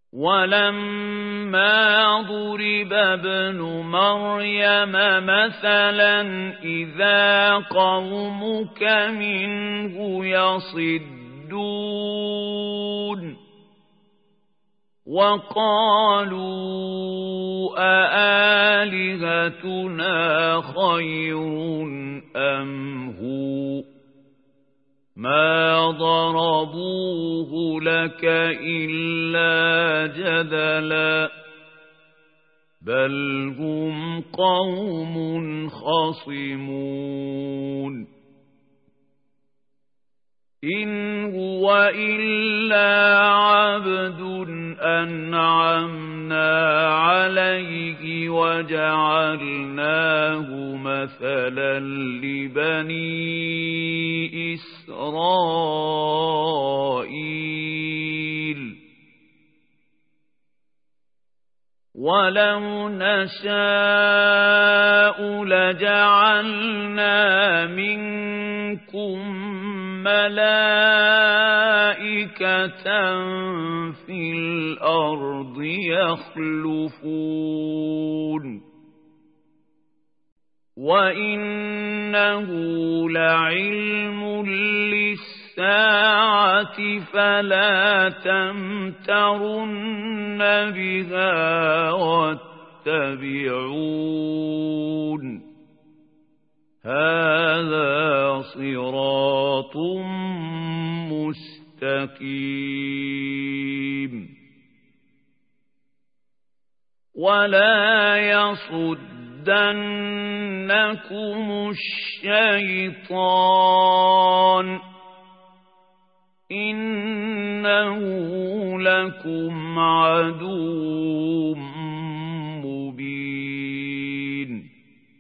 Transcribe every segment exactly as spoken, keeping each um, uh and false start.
وَلَمَّا ضُرِبَ ابْنُ مَرْيَمَ مَثَلًا إِذَا قَوْمُكَ مِنْهُ يَصِدُّونَ وَقَالُوا أَآلِهَتُنَا خَيْرٌ أَمْ هُوَ مَا ضَرَبُوهُ لَكَ إِلَّا جَدَلًا بَلْ هُمْ قَوْمٌ خَصِمُونَ إِنْ هُوَ إِلَّا عَبْدٌ أَنْعَمْنَا عَلَيْهِ وَجَعَلْنَاهُ مَثَلًا لِبَنِي إِسْرَائِيلَ وَلَوْ نَشَاءُ لَجَعَلْنَا مِنكُم مَلَائِكَةً فِي الْأَرْضِ يَخْلُفُونَ وَإِنَّهُ لَعِلْمٌ لِلسَّاعَةِ فَلَا تَمْتَرُنَّ بِهَا وَاتَّبِعُونِ هَذَا صِرَاطٌ مُسْتَقِيمٌ وَلَا يَصُدَّنَّكُمُ الشَّيْطَانُ إِنَّهُ لَكُمْ عَدُوٌّ مُبِينٌ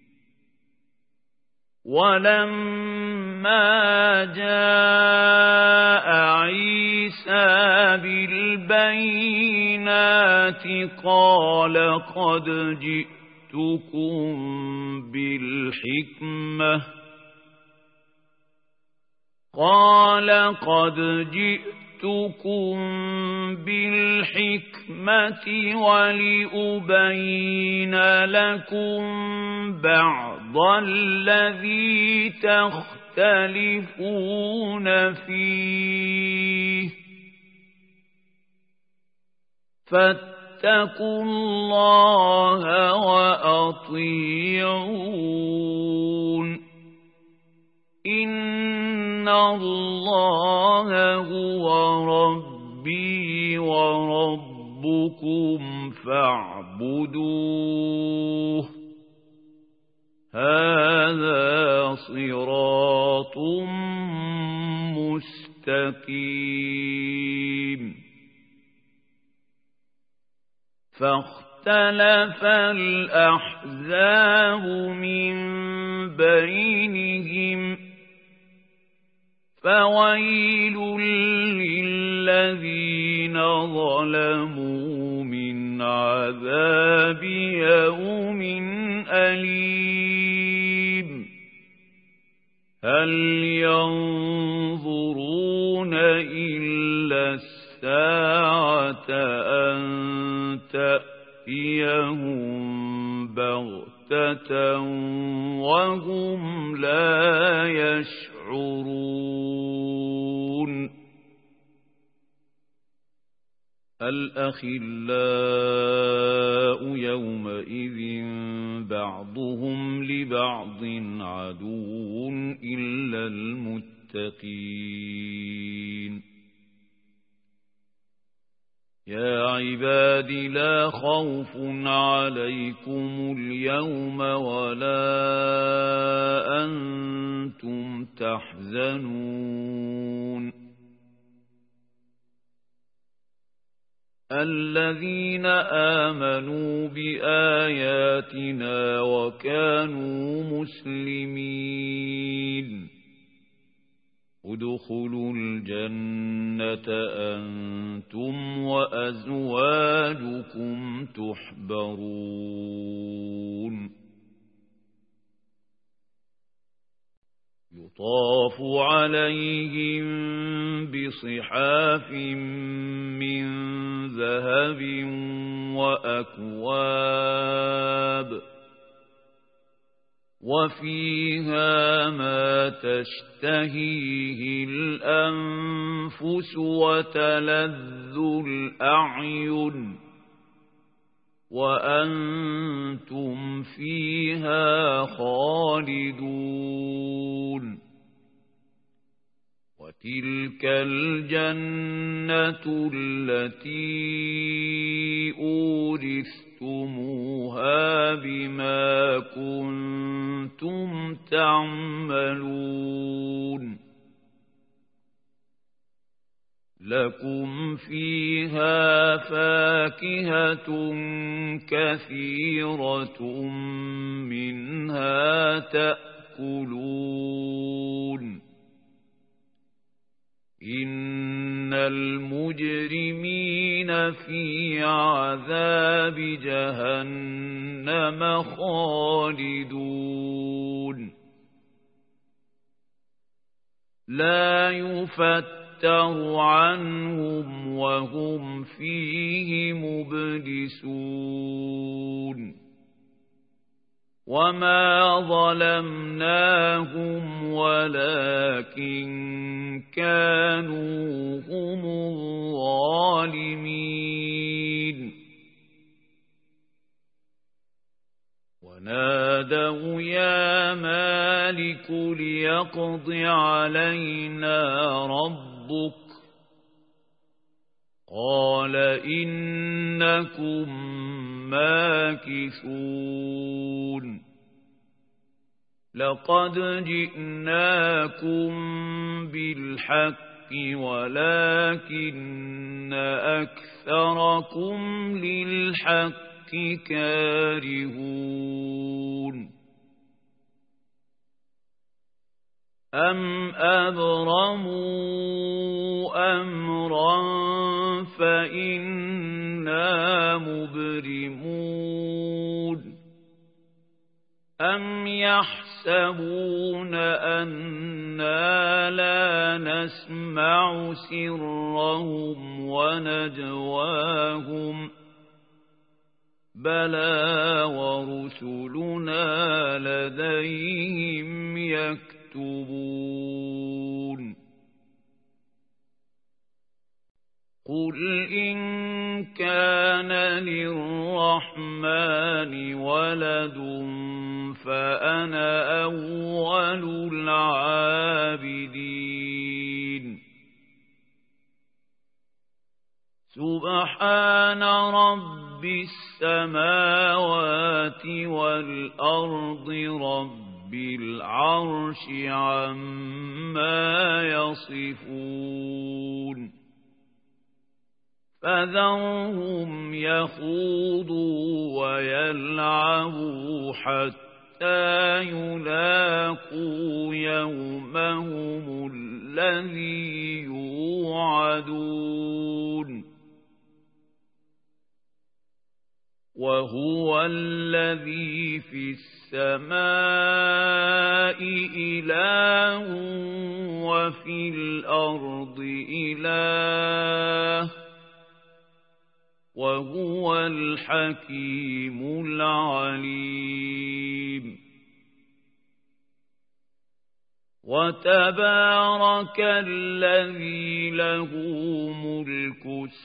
وَلَمَّا جَاءَ عِيسَى بِالْبَيِّنَاتِ قَالَ قَدْ جِئْتُكُم بِالْحِكْمَةِ قَالَ قَدْ جِئْتُكُم بِالْحِكْمَةِ وَلِأُبَيِّنَ لَكُم بَعْضَ الَّذِي تَخْتَلِفُونَ فِيهِ فَاتَّقُوا اللَّهَ وَأَطِيعُونِ إِنَّ اللَّهَ هُوَ رَبِّي وَرَبُّكُمْ فَاعْبُدُوهُ هَذَا صِرَاطٌ مُسْتَقِيمٌ فَاخْتَلَفَ الْأَحْزَابُ مِنْ بَيْنِهِمْ فَوَيْلٌ لِلَّذِينَ ظَلَمُوا مِنْ عَذَابِ يَوْمٍ أَلِيمٍ هَلْ يَنظُرُونَ إِلَّا السَّاعَةَ أَن تَأْتِيَهُم بَغْتَةً وَهُمْ لَا يَشْعُرُونَ الْأَخِلَّاءُ يَوْمَئِذٍ بَعْضُهُمْ لِبَعْضٍ عَدُوٌّ إِلَّا الْمُتَّقِينَ يَا عِبَادِ لَا خَوْفٌ عَلَيْكُمُ الْيَوْمَ وَلَا أَنْتُمْ تَحْزَنُونَ الَّذِينَ آمَنُوا بِآيَاتِنَا وَكَانُوا مُسْلِمِينَ ادخلوا الجنة أنتم وأزواجكم تحبرون يطاف عليهم بصحاف من ذهب وذهب وأكواب وفيها ما تشتهيه الأنفس وتلذ الأعين وأنتم فيها خالدون وتلك الجنة التي أورثتموها بما كنتم تعملون لكم فيها فاكهة كثيرة منها تأكلون إن المجرمين في عذاب جهنم خالدون لا يفتر عنهم وهم فيه مبلسون وما ظلمناهم ولكن كانوا هم الظالمين ونادوا يا مالك ليقض علينا ربك قال إنكم ماكثون لقد جئناكم بالحق ولكن أكثركم للحق كارهون أم أبرموا أمرا فإنا مبرمون أم يحسبون أنا لا نسمع سرهم ونجواهم بلى ورسلنا لديهم يكتبون قل إن كان للرحمن ولد فأنا أول العابدين سبحان رب السماوات والأرض رب العرش عما يصفون فذرهم يخوضوا ويلعبوا حتى يلاقوا يومهم الذي يوعدون وهو الذي في السماء إله وفي الأرض إله وهو الحكيم العليم وتبارك الذي له ملك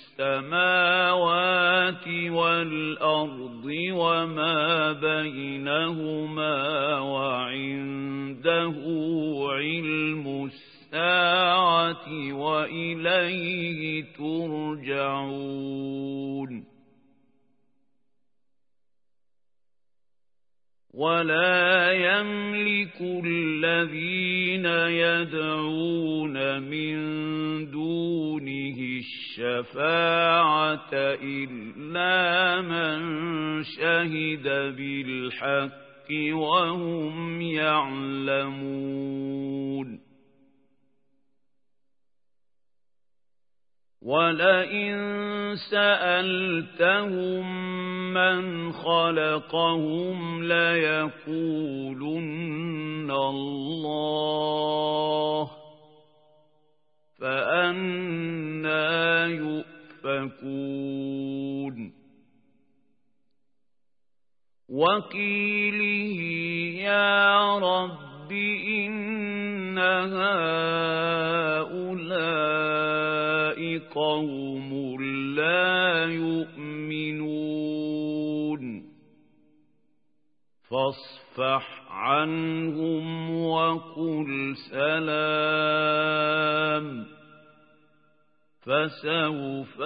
السماوات والأرض وما بينهما وعنده علم الساعة وإليه ترجعون ولا يملك الذين يدعون من دونه الشفاعة إلا من شهد بالحق وهم يعلمون ولئن سألتهم من خلقهم ليقولن الله فأنى يؤفكون يؤفكون وقيله يا رب إن هؤلاء قوم لا يؤمنون فاصفح عنهم وقل سلام فسوف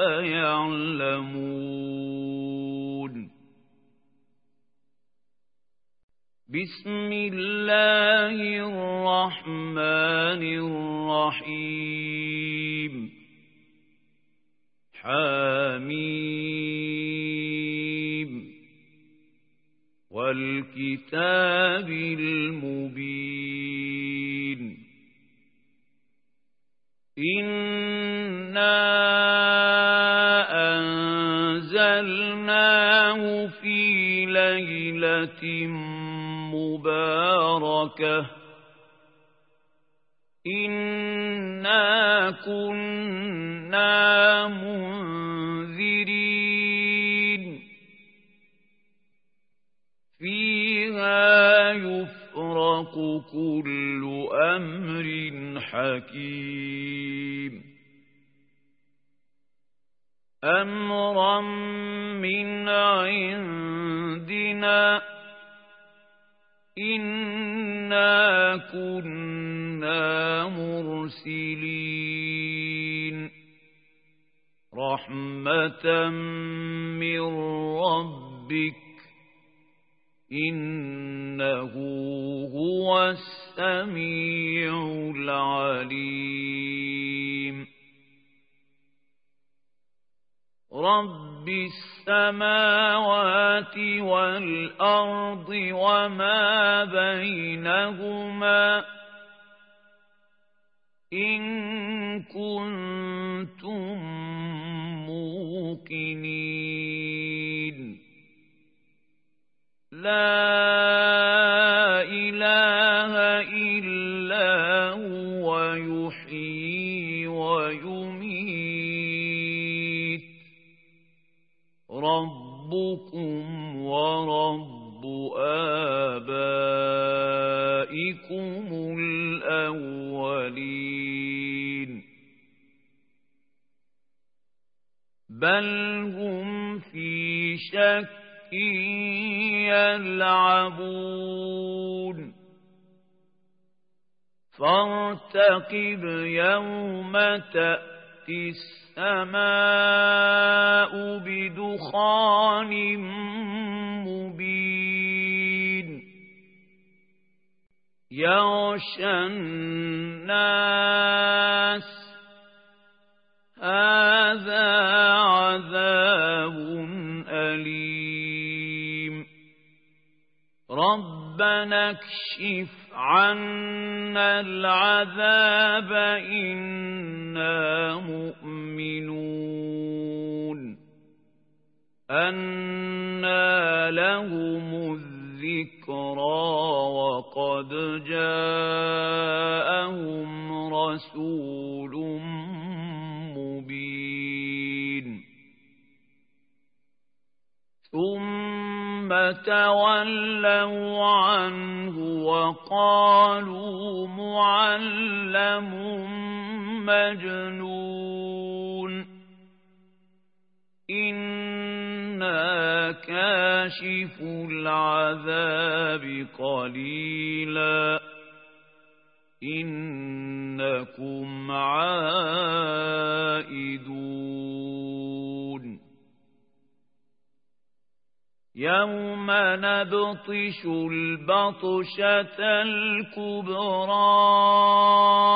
يعلمون بسم الله الرحمن الرحيم حميم والكتاب المبين إنا أنزلناه في ليلة مباركة إنا كنا منذرين فيها يفرق كل أمر حكيم أمرا من عندنا إنا كنا مرسلين رحمة من ربك إنه هو السميع العليم رب السماوات والأرض وما بينهما إن كنتم موقنين لا إله إلا هو يحيي ويميت ربكم ورب آبائكم الأولين بل هم في شك يلعبون فارتقب يوم تأتي السماء بدخان مبين يغشى الناس هذا عذاب أليم ربنا اكشف عنا العذاب إنا مؤمنون أنى لهم الذكرى وقد جاءهم رسول مبين ثم تولوا عنه وقالوا معلم مجنون إنا كاشف العذاب قليلا إنكم عائدون يوم نبطش البطشة الكبرى